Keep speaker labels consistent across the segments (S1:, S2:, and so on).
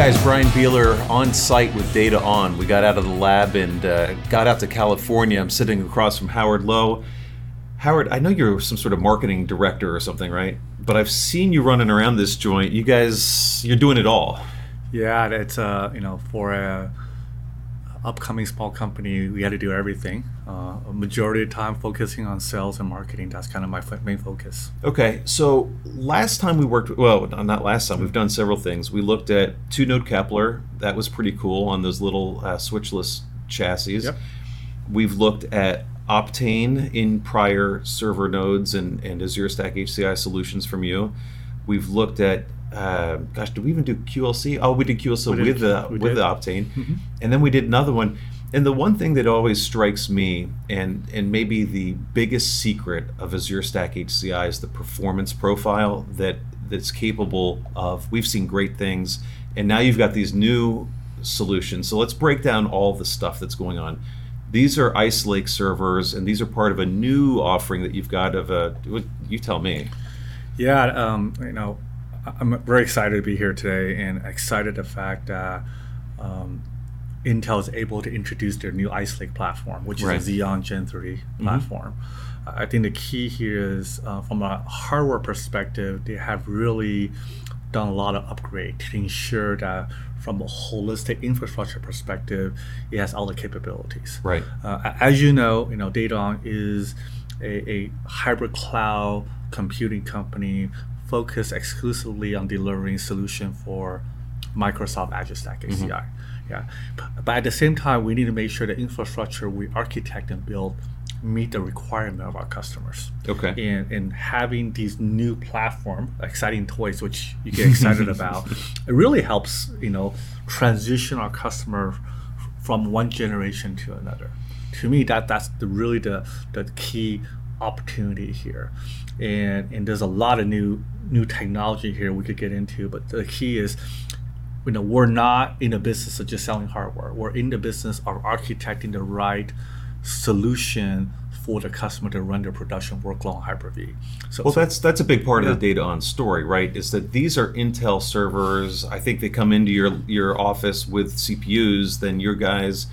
S1: guys, Brian Beeler on site with Data On. We got out of the lab and got out to California. I'm sitting across from Howard Lowe. Howard, I know you're some sort of marketing director or something, right? But I've seen you running around this joint. You guys, you're doing it all.
S2: Yeah, it's for a upcoming small company, we had to do everything. A majority of the time focusing on sales and marketing. That's kind of my main focus.
S1: Okay, so last time we worked, well, not last time, we've done several things. We looked at 2-node Kepler. That was pretty cool on those little switchless chassis.
S2: Yep.
S1: We've looked at Optane in prior server nodes and Azure Stack HCI solutions from you. We've looked at, did we even do QLC? Oh, we did QLC with the Optane.
S2: Mm-hmm.
S1: And then we did another one. And the one thing that always strikes me, and maybe the biggest secret of Azure Stack HCI, is the performance profile that's capable of. We've seen great things, and now you've got these new solutions. So let's break down all the stuff that's going on. These are Ice Lake servers, and these are part of a new offering that you've got you tell me.
S2: Yeah, I'm very excited to be here today, and excited the fact that Intel is able to introduce their new Ice Lake platform, which is a Xeon Gen 3 platform. I think the key here is, from a hardware perspective, they have really done a lot of upgrade to ensure that from a holistic infrastructure perspective, it has all the capabilities.
S1: Right.
S2: As you know, Data On is a hybrid cloud computing company focused exclusively on delivering solution for Microsoft Azure Stack HCI.
S1: Mm-hmm.
S2: Yeah, but at the same time, we need to make sure the infrastructure we architect and build meet the requirement of our customers.
S1: Okay.
S2: And having these new platform, exciting toys, which you get excited about, it really helps, transition our customer from one generation to another. To me, that's really the key opportunity here. And there's a lot of new technology here we could get into, but the key is, we're not in the business of just selling hardware. We're in the business of architecting the right solution for the customer to run their production workload on Hyper-V.
S1: That's a big part of the Data On story, right? Is that these are Intel servers. I think they come into your office with CPUs. Then your guys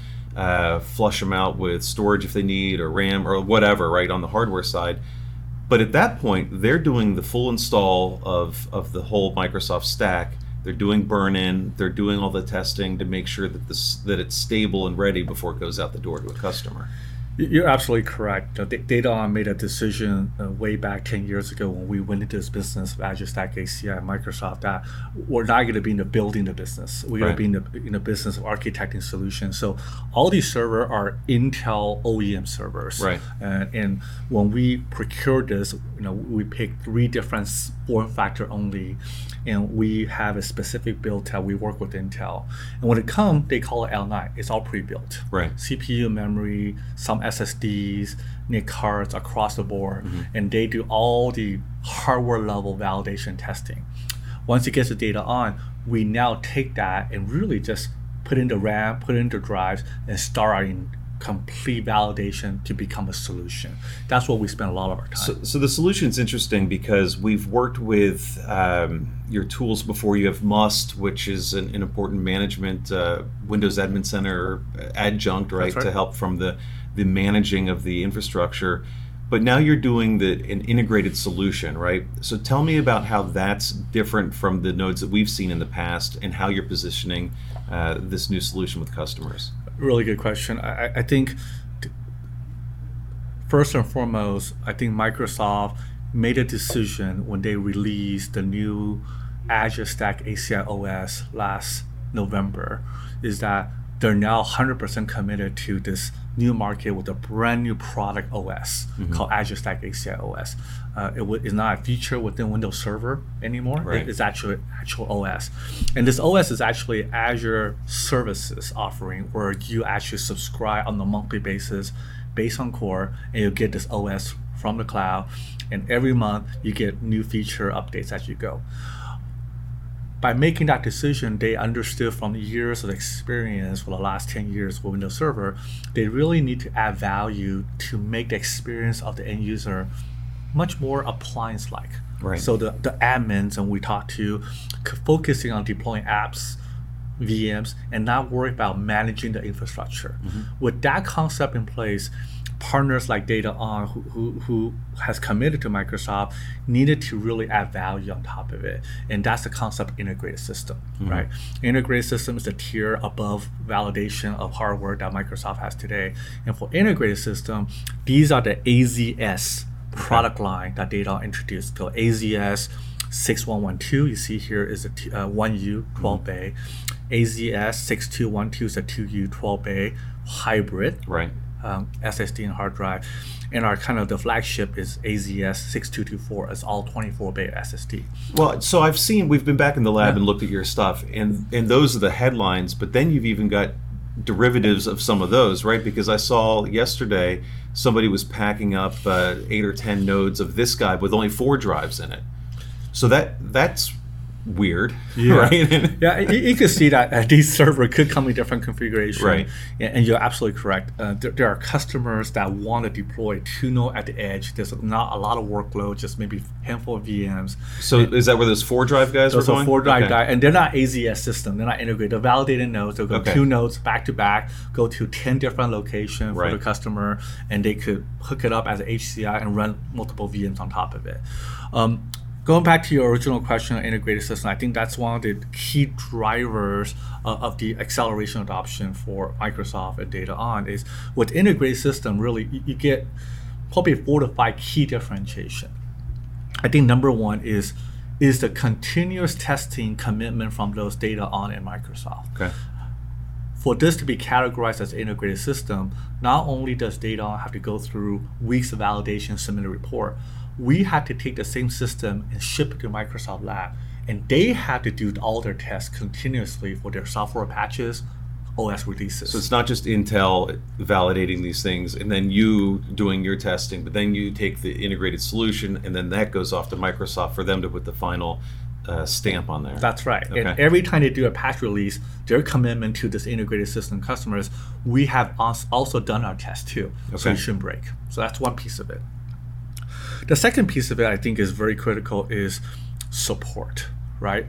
S1: flush them out with storage if they need, or RAM, or whatever, right, on the hardware side. But at that point, they're doing the full install of the whole Microsoft stack. They're doing burn-in. They're doing all the testing to make sure that it's stable and ready before it goes out the door to a customer.
S2: You're absolutely correct. Data On made a decision way back 10 years ago when we went into this business of Azure Stack HCI and Microsoft that we're not going to be in the building the business. We're going to be in the business of architecting solutions. So all these servers are Intel OEM servers.
S1: Right.
S2: And when we procured this, we picked 3 different form factor only, and we have a specific build that we work with Intel. And when it comes, they call it L9. It's all pre-built.
S1: Right.
S2: CPU, memory, some SSDs, NIC cards across the board, and they do all the hardware level validation testing. Once it gets the Data On, we now take that and really just put in the RAM, put in the drives, and start in complete validation to become a solution. That's what we spend a lot of our time.
S1: So the solution's interesting because we've worked with your tools before. You have Must, which is an important management Windows Admin Center adjunct, right, to help from the managing of the infrastructure. But now you're doing an integrated solution, right? So tell me about how that's different from the nodes that we've seen in the past, and how you're positioning this new solution with customers.
S2: Really good question. I think first and foremost, I think Microsoft made a decision when they released the new Azure Stack HCI OS last November, is that they're now 100% committed to this new market with a brand new product OS called Azure Stack HCI OS. It is not a feature within Windows Server anymore.
S1: Right.
S2: It's actually actual OS. And this OS is actually Azure Services offering, where you actually subscribe on a monthly basis based on core, and you get this OS from the cloud. And every month you get new feature updates as you go. By making that decision, they understood from years of experience for the last 10 years with Windows Server, they really need to add value to make the experience of the end user much more appliance-like.
S1: Right.
S2: So the admins, and we talked to, focusing on deploying apps VMs and not worry about managing the infrastructure. With that concept in place, partners like DataOn, who has committed to Microsoft, needed to really add value on top of it. And that's the concept of integrated system, right? Integrated system is a tier above validation of hardware that Microsoft has today. And for integrated system, these are the AZS product line that DataOn introduced. So AZS 6112, you see here is a 1U 12-bay. AZS 6212 is a 2U 12-bay hybrid.
S1: Right.
S2: SSD and hard drive, and our kind of the flagship is AZS 6224 as all 24-bay SSD.
S1: Well, so we've been back in the lab and looked at your stuff, and those are the headlines, but then you've even got derivatives of some of those, right? Because I saw yesterday somebody was packing up 8 or 10 nodes of this guy with only 4 drives in it. So that's weird, right?
S2: Yeah, you can see that these servers could come in different configuration,
S1: right?
S2: And you're absolutely correct. There are customers that want to deploy 2 node at the edge. There's not a lot of workload, just maybe a handful of VMs.
S1: So is that where those 4 drive guys were going?
S2: Those 4 drive guys, and they're not AZS system. They're not integrated. They're validated nodes. They'll go 2 nodes back to back, go to 10 different locations for the customer, and they could hook it up as an HCI and run multiple VMs on top of it. Going back to your original question on integrated system, I think that's one of the key drivers of the acceleration adoption for Microsoft and DataOn is with integrated system, really, you get probably 4 to 5 key differentiation. I think number one is the continuous testing commitment from those DataOn and Microsoft.
S1: Okay.
S2: For this to be categorized as an integrated system, not only does DataOn have to go through weeks of validation, submit a report, we had to take the same system and ship it to Microsoft Lab. And they had to do all their tests continuously for their software patches, OS releases.
S1: So it's not just Intel validating these things and then you doing your testing, but then you take the integrated solution and then that goes off to Microsoft for them to put the final stamp on there.
S2: That's right.
S1: Okay.
S2: And every time they do a patch release, their commitment to this integrated system customers, we have also done our test too. So it shouldn't break. So that's one piece of it. The second piece of it I think is very critical is support, right?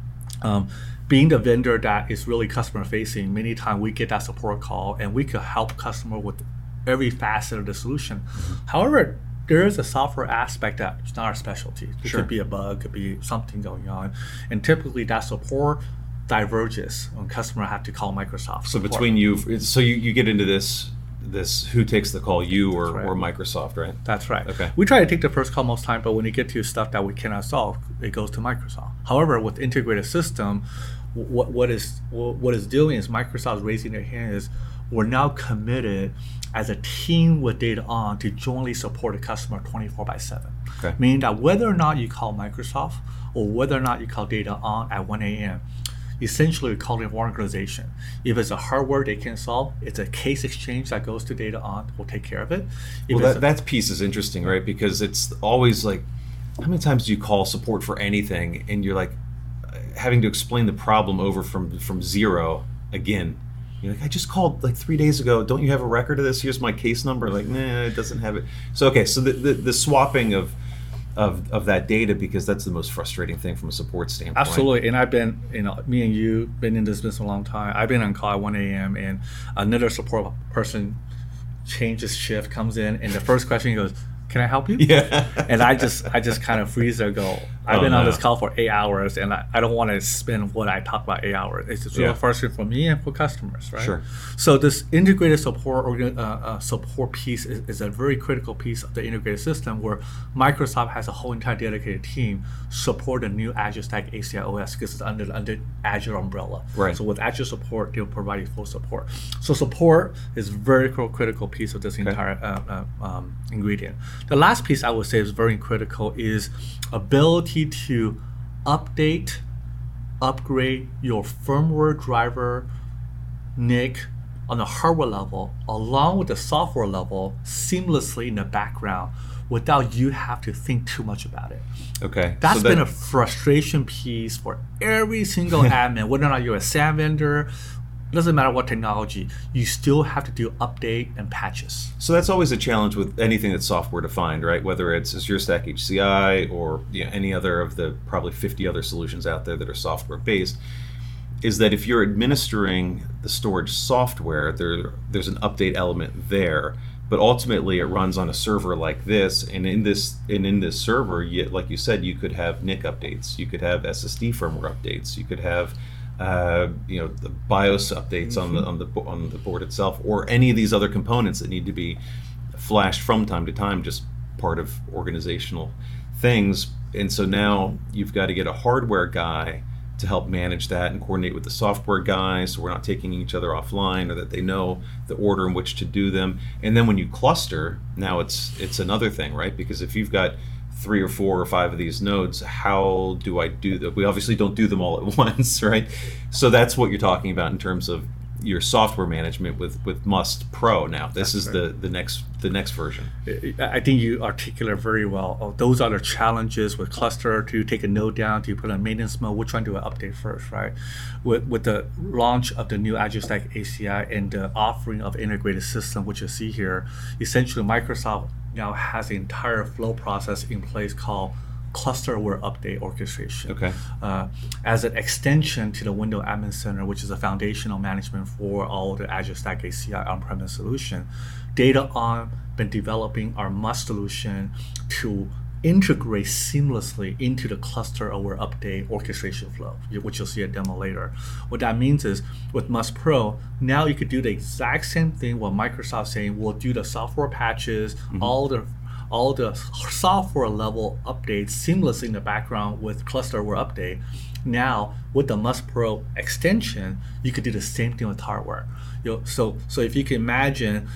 S2: Being the vendor that is really customer facing, many times we get that support call and we could help customer with every facet of the solution. However, there is a software aspect that is not our specialty. It could be a bug, could be something going on. And typically that support diverges when customer have to call Microsoft.
S1: So between you, so you get into this who takes the call, you or Microsoft, right?
S2: That's right.
S1: Okay.
S2: We try to take the first call most time, but when you get to stuff that we cannot solve, it goes to Microsoft. However, with integrated system, what is doing is Microsoft is raising their hand is we're now committed as a team with DataOn to jointly support a customer 24/7.
S1: Okay.
S2: Meaning that whether or not you call Microsoft or whether or not you call DataOn at 1 a.m., essentially we call it one organization. If it's a hardware they can solve, it's a case exchange that goes to DataOn, we'll take care of it.
S1: That piece is interesting, right? Because it's always like, how many times do you call support for anything and you're like having to explain the problem over from zero again? You're like, I just called like 3 days ago. Don't you have a record of this? Here's my case number. Like, nah, it doesn't have it. So so the swapping of that data, because that's the most frustrating thing from a support standpoint.
S2: Absolutely. And I've been, me and you been in this business a long time. I've been on call at 1 a.m. and another support person changes shift, comes in, and the first question he goes, can I help you?
S1: Yeah.
S2: And I just kind of freeze there, go, I've been on this call for 8 hours and I don't want to spend what I talk about 8 hours. It's just really frustrating for me and for customers, right?
S1: Sure.
S2: So this integrated support support piece is a very critical piece of the integrated system where Microsoft has a whole entire dedicated team support the new Azure Stack HCI OS because it's under Azure umbrella.
S1: Right.
S2: So with Azure support, they'll provide you full support. So support is a very critical piece of this entire ingredient. The last piece I would say is very critical is ability to update, upgrade your firmware driver, NIC on the hardware level along with the software level seamlessly in the background without you have to think too much about it.
S1: Okay.
S2: That's been a frustration piece for every single admin, whether or not you're a SAN vendor. It doesn't matter what technology, you still have to do update and patches.
S1: So that's always a challenge with anything that's software defined, right? Whether it's Azure Stack HCI or any other of the probably 50 other solutions out there that are software based. is that if you're administering the storage software, there's an update element there. But ultimately, it runs on a server like this, and in this server, like you said, you could have NIC updates, you could have SSD firmware updates, you could have the BIOS updates on the board itself, or any of these other components that need to be flashed from time to time, just part of organizational things. And so now you've got to get a hardware guy to help manage that and coordinate with the software guys, so we're not taking each other offline, or that they know the order in which to do them. And then when you cluster, now it's another thing, right? Because if you've got 3 or 4 or 5 of these nodes, how do I do that? We obviously don't do them all at once, right? So that's what you're talking about in terms of your software management with Must Pro. Now this is the next version.
S2: I think you articulate very well. Those are the challenges with cluster. To take a node down, to put on maintenance mode, which one do I update first, right? With the launch of the new Azure Stack ACI and the offering of integrated system, which you see here, essentially Microsoft now has the entire flow process in place called cluster-aware update orchestration.
S1: Okay.
S2: As an extension to the Windows Admin Center, which is a foundational management for all the Azure Stack ACI on-premise solution, Data.on been developing our Must solution to integrate seamlessly into the cluster-aware update orchestration flow, which you'll see a demo later. What that means is, with Must Pro, now you could do the exact same thing what Microsoft's saying. We'll do the software patches, all the software level updates seamlessly in the background with cluster-aware update. Now, with the Must Pro extension, you could do the same thing with hardware. So if you can imagine,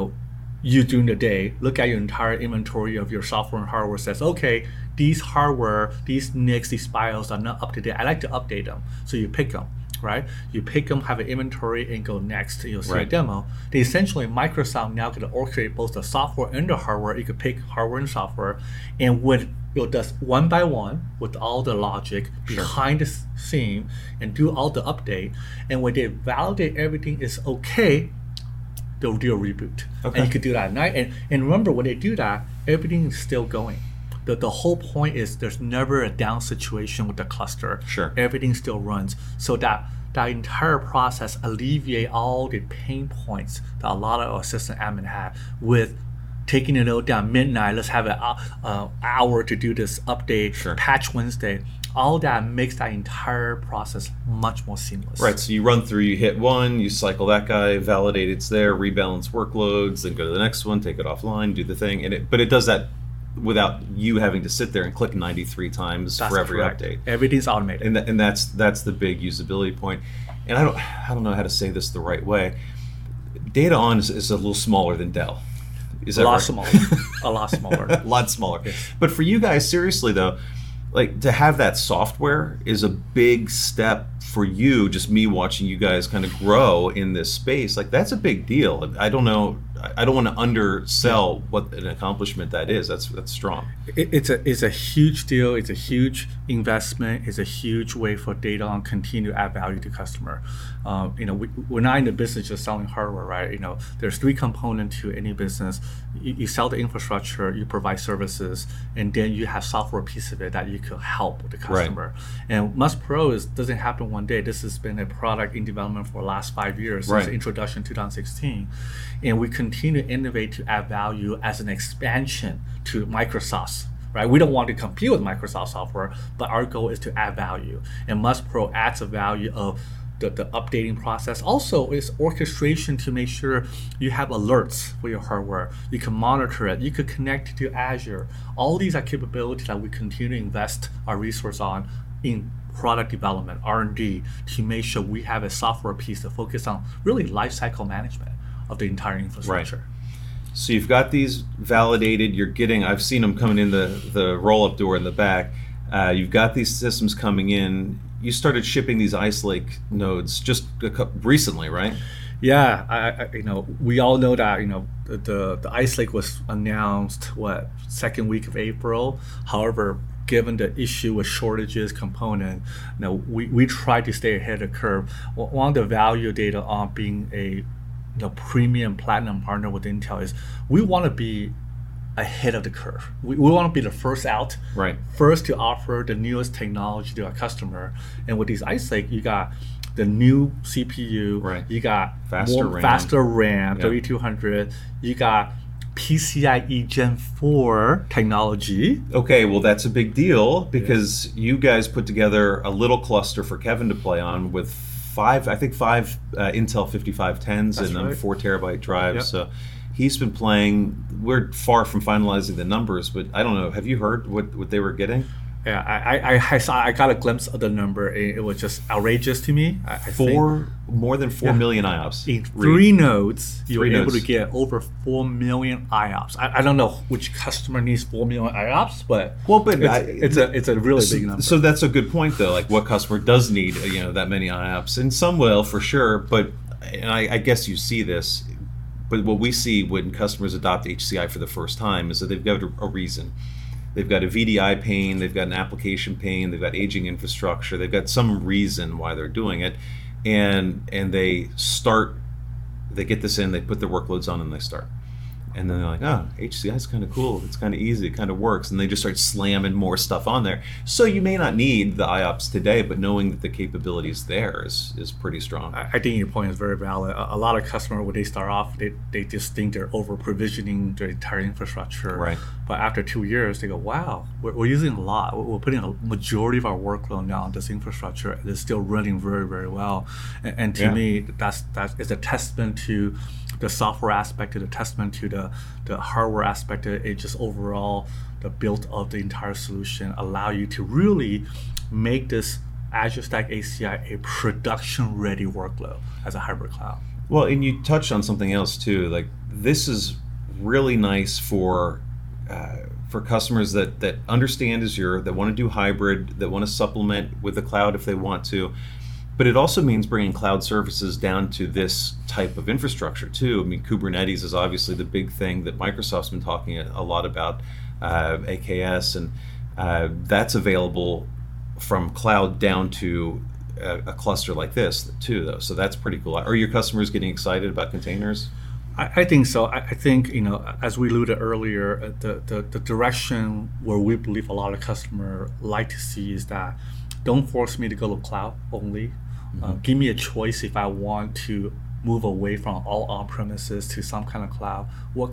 S2: you during the day, look at your entire inventory of your software and hardware, says, okay, these hardware, these NICs, these BIOS are not up to date. I like to update them. So you pick them, right? You pick them, have an inventory, and go next. You'll see a demo. They essentially, Microsoft now can orchestrate both the software and the hardware. You could pick hardware and software, and when it does one by one with all the logic behind the scene and do all the update. And when they validate everything is okay, they'll do a reboot. Okay. And you could do that at night. And remember, when they do that, everything is still going. The whole point is there's never a down situation with the cluster.
S1: Sure.
S2: Everything still runs. So that entire process alleviate all the pain points that a lot of our system admin have with taking a node down midnight. Let's have an hour to do this update, patch Wednesday. All that makes that entire process much more seamless.
S1: Right, so you run through, you hit one, you cycle that guy, validate it's there, rebalance workloads, then go to the next one, take it offline, do the thing. But it does that without you having to sit there and click 93 times for every update.
S2: Everything's automated.
S1: And that's the big usability point. And I don't know how to say this the right way. Data.on is a little smaller than Dell. Is that
S2: a lot
S1: right?
S2: smaller. A lot smaller.
S1: A lot smaller.
S2: Yes.
S1: But for you guys, seriously though, like to have that software is a big step for you. Just me watching you guys kind of grow in this space, like that's a big deal. I don't know. I don't want to undersell what an accomplishment that is. That's strong.
S2: It's a huge deal. It's a huge investment. It's a huge way for Data.on continue to add value to customer. We're not in the business just selling hardware, right? There's 3 components to any business. You sell the infrastructure, you provide services, and then you have software piece of it that you could help the customer. Right. And Must Pro doesn't happen one day. This has been a product in development for the last 5 years since the introduction in 2016, and we continue to innovate to add value as an expansion to Microsoft's. Right, we don't want to compete with Microsoft software, but our goal is to add value. And Must Pro adds a value of the updating process. Also, is orchestration to make sure you have alerts for your hardware. You can monitor it. You could connect to Azure. All these are capabilities that we continue to invest our resource on in product development, R&D, to make sure we have a software piece to focus on really lifecycle management of the entire infrastructure.
S1: Right. So you've got these validated, I've seen them coming in the roll-up door in the back. You've got these systems coming in. You started shipping these Ice Lake nodes just recently, right?
S2: Yeah, we all know that, the Ice Lake was announced, second week of April. However, given the issue with shortages component, we try to stay ahead of the curve. One of the value data on being a premium platinum partner with Intel is we want to be ahead of the curve. We want to be the first out,
S1: right?
S2: First to offer the newest technology to our customer. And with these Ice Lake, you got the new CPU.
S1: Right.
S2: You got
S1: Faster RAM.
S2: faster RAM,
S1: Yep.
S2: 3200. You got PCIe Gen 4 technology.
S1: Okay, well, that's a big deal because you guys put together a little cluster for Kevin to play on with five Intel 5510s
S2: That's
S1: and
S2: right.
S1: 4 terabyte drives.
S2: Yep.
S1: So he's been playing. We're far from finalizing the numbers, but I don't know. Have you heard what they were getting?
S2: Yeah, I got a glimpse of the number. It was just outrageous to me. I think
S1: More than 4 million IOPS.
S2: in 3 nodes, you were
S1: Three
S2: able
S1: nodes.
S2: to get over 4 million IOPS. I don't know which customer needs 4 million IOPS, but
S1: Well, but
S2: it's a really big number.
S1: So that's a good point, though. Like, what customer does need that many IOPS? And some will, for sure. But and I guess you see this. But what we see when customers adopt HCI for the first time is that they've got a reason. They've got a VDI pain, they've got an application pain, they've got aging infrastructure, they've got some reason why they're doing it, and they get this in, they put their workloads on, and they start. And then they're like, oh, HCI is kind of cool, it's kind of easy, it kind of works, and they just start slamming more stuff on there. So you may not need the IOPS today, but knowing that the capability is there is pretty strong.
S2: I think your point is very valid. A lot of customers, when they start off, they just think they're over provisioning their entire infrastructure.
S1: Right.
S2: But after 2 years, they go, wow, we're using a lot. We're putting a majority of our workload now on this infrastructure, and it's still running very, very well. And to me, that is a testament to the software aspect, a testament to the hardware aspect. It just overall, the build of the entire solution allow you to really make this Azure Stack ACI a production-ready workload as a hybrid cloud.
S1: Well, and you touched on something else too. Like, this is really nice for customers that understand Azure, that want to do hybrid, that want to supplement with the cloud if they want to. But it also means bringing cloud services down to this type of infrastructure too. I mean, Kubernetes is obviously the big thing that Microsoft's been talking a lot about, AKS, and that's available from cloud down to a cluster like this too, though. So that's pretty cool. Are your customers getting excited about containers?
S2: I think so. I think, as we alluded earlier, the direction where we believe a lot of customers like to see is that don't force me to go to cloud only. Give me a choice if I want to move away from all on-premises to some kind of cloud.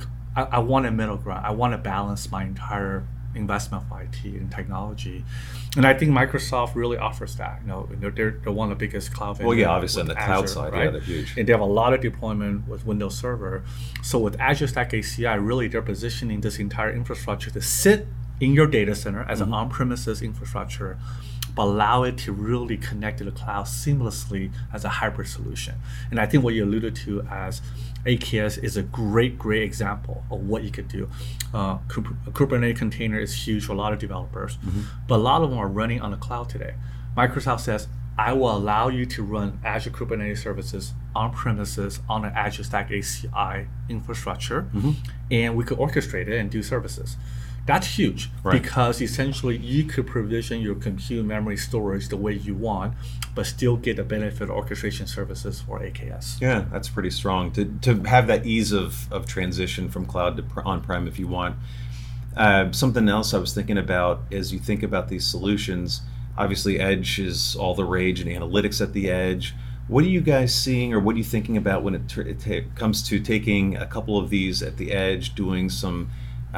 S2: I want a middle ground. I want to balance my entire investment of IT and technology. And I think Microsoft really offers that. They're one of the biggest cloud vendors.
S1: Well, yeah, obviously on
S2: with
S1: the cloud
S2: Azure,
S1: side,
S2: right?
S1: yeah, they're huge.
S2: And they have a lot of deployment with Windows Server. So with Azure Stack ACI, really they're positioning this entire infrastructure to sit in your data center as an on-premises infrastructure, but allow it to really connect to the cloud seamlessly as a hybrid solution. And I think what you alluded to as AKS is a great example of what you could do. A Kubernetes container is huge for a lot of developers, but a lot of them are running on the cloud today. Microsoft says, I will allow you to run Azure Kubernetes services on premises on an Azure Stack ACI infrastructure, and we could orchestrate it and do services. That's huge,
S1: right?
S2: Because essentially you could provision your compute, memory, storage the way you want, but still get the benefit of orchestration services for AKS.
S1: Yeah, that's pretty strong. To have that ease of transition from cloud to on-prem if you want. Something else I was thinking about as you think about these solutions, obviously Edge is all the rage and analytics at the edge. What are you guys seeing, or what are you thinking about when it comes to taking a couple of these at the edge, doing some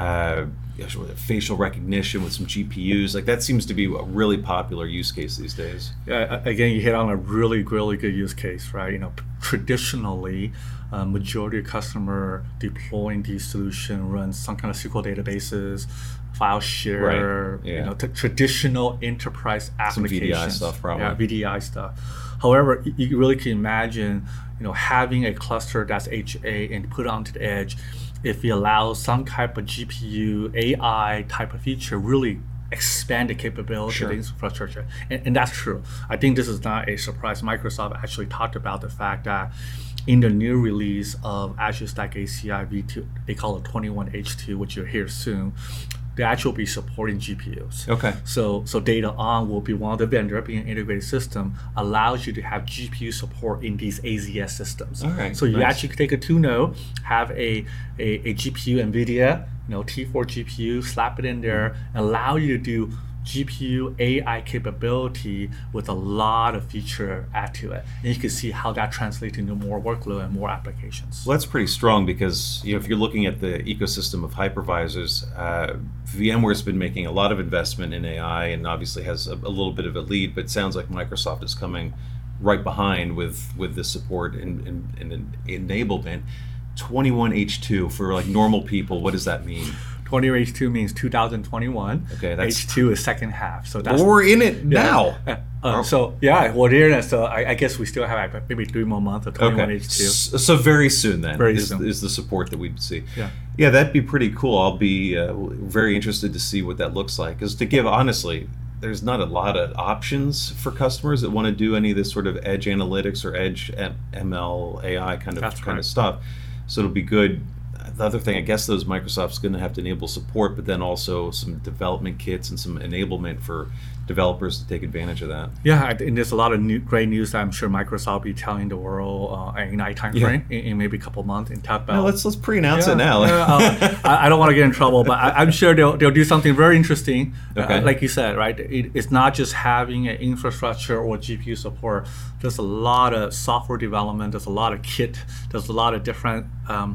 S1: facial recognition with some GPUs? Like, that seems to be a really popular use case these days.
S2: Yeah, again, you hit on a really good use case, right? Traditionally, majority of customer deploying these solution runs some kind of SQL databases, file share,
S1: right. Yeah.
S2: Traditional enterprise applications.
S1: Some VDI stuff, probably.
S2: Yeah, VDI stuff. However, you really can imagine, having a cluster that's HA and put it onto the edge. If you allow some type of GPU, AI type of feature, really expand the capability of the infrastructure. And that's true. I think this is not a surprise. Microsoft actually talked about the fact that in the new release of Azure Stack ACI V2, they call it 21H2, which you'll hear soon, they actually will be supporting GPUs.
S1: Okay.
S2: So Data On will be one of the vendor, being an integrated system, allows you to have GPU support in these AZS systems.
S1: All right.
S2: So you
S1: nice.
S2: actually could take a 2-node, have a GPU NVIDIA, T4 GPU, slap it in there, and allow you to do GPU AI capability with a lot of feature add to it. And you can see how that translates into more workload and more applications.
S1: Well, that's pretty strong because if you're looking at the ecosystem of hypervisors, VMware's been making a lot of investment in AI and obviously has a little bit of a lead, but it sounds like Microsoft is coming right behind with the support and enablement. 21H2 for like normal people, what does that mean?
S2: 20H2 means 2021.
S1: Okay, that's
S2: H2 is second half. So that's
S1: we're in it now.
S2: So yeah, we're here. So I guess we still have like maybe 3 more months of 21H2.
S1: So very soon then
S2: soon.
S1: is the support that we'd see.
S2: Yeah,
S1: that'd be pretty cool. I'll be very interested to see what that looks like. Because to give honestly, there's not a lot of options for customers that want to do any of this sort of edge analytics or edge ML AI kind of stuff. So it'll be good. The other thing, I guess, those Microsoft's going to have to enable support, but then also some development kits and some enablement for developers to take advantage of that.
S2: Yeah, and there's a lot of great news that I'm sure Microsoft will be telling the world in that time frame, in maybe a couple months, and talk about.
S1: No, let's pre-announce it now.
S2: I don't want to get in trouble, but I'm sure they'll do something very interesting.
S1: Okay.
S2: Like you said, right? It's not just having an infrastructure or GPU support. There's a lot of software development. There's a lot of kit. There's a lot of different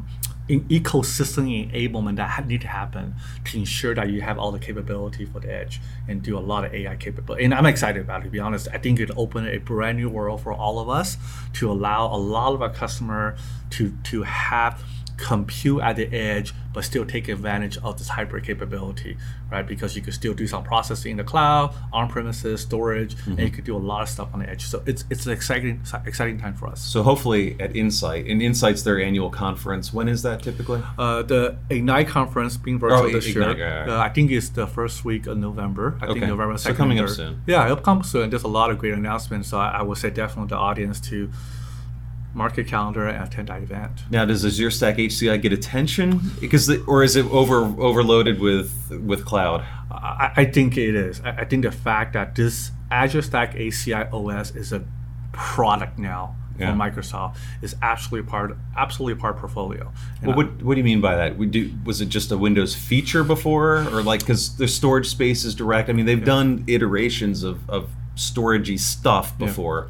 S2: ecosystem enablement that need to happen to ensure that you have all the capability for the edge and do a lot of AI capability. And I'm excited about it, to be honest. I think it opened a brand new world for all of us to allow a lot of our customers to have compute at the edge, but still take advantage of this hybrid capability, right? Because you could still do some processing in the cloud, on-premises, storage, and you could do a lot of stuff on the edge. So it's an exciting time for us.
S1: So hopefully at Insight, and Insight's their annual conference. When is that typically?
S2: The Ignite conference being virtual this
S1: Ignite,
S2: year. I think it's the first week of November. I think November 2nd.
S1: So coming up soon.
S2: Yeah, it'll come soon. There's a lot of great announcements. So I would say definitely the audience to mark your calendar and attend that event. Now,
S1: does Azure Stack HCI get attention or is it overloaded with cloud?
S2: I think it is. I think the fact that this Azure Stack HCI OS is a product now from Microsoft is absolutely part of portfolio.
S1: Well, what do you mean by that? Was it just a Windows feature before, or like because the storage space is direct? I mean, they've done iterations of storagey stuff before.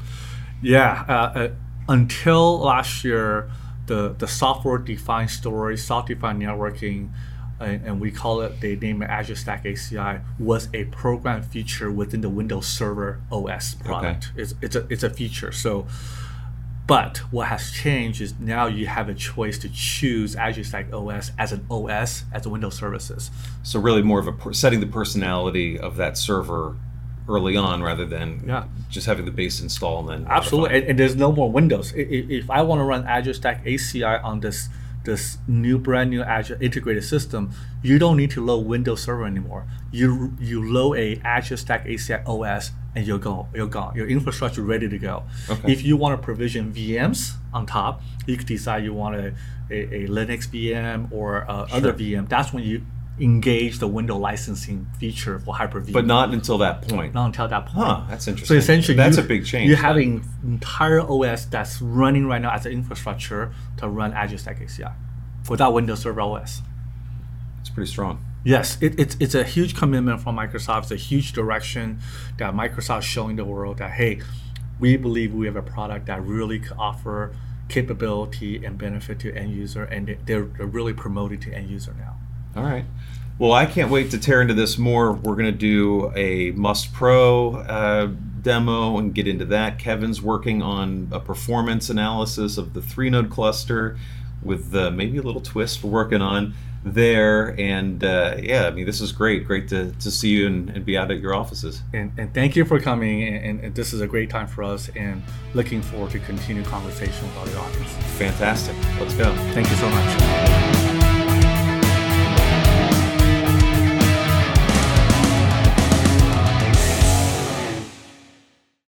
S2: Until last year, the software-defined storage, software-defined networking, and we call it, they name it Azure Stack HCI, was a program feature within the Windows Server OS product. Okay. It's a feature. So, but what has changed is now you have a choice to choose Azure Stack OS as an OS, as a Windows services.
S1: So really more of setting the personality of that server early on rather than just having the base install and then
S2: absolutely and there's no more Windows. If I want to run Azure Stack HCI on this brand new Azure integrated system, you don't need to load Windows Server anymore. You load a Azure Stack HCI OS and you're gone. Your infrastructure ready to go. Okay. If you want to provision VMs on top, you could decide you want a Linux VM or other VM. That's when you engage the window licensing feature for Hyper-V.
S1: But not until that point.
S2: Not until that point.
S1: Huh, that's interesting.
S2: So essentially,
S1: that's a big change.
S2: You're having entire OS that's running right now as an infrastructure to run Azure Stack HCI without Windows Server OS.
S1: It's pretty strong.
S2: Yes, it's a huge commitment from Microsoft. It's a huge direction that Microsoft is showing the world that, hey, we believe we have a product that really could offer capability and benefit to end user, and they're really promoting to end user now.
S1: All right. Well, I can't wait to tear into this more. We're going to do a Must Pro demo and get into that. Kevin's working on a performance analysis of the 3-node cluster with maybe a little twist we're working on there. And I mean, this is great. Great to see you and be out at your offices.
S2: And thank you for coming. And this is a great time for us, and looking forward to continue conversation with all the audience.
S1: Fantastic. Let's go.
S2: Thank you so much.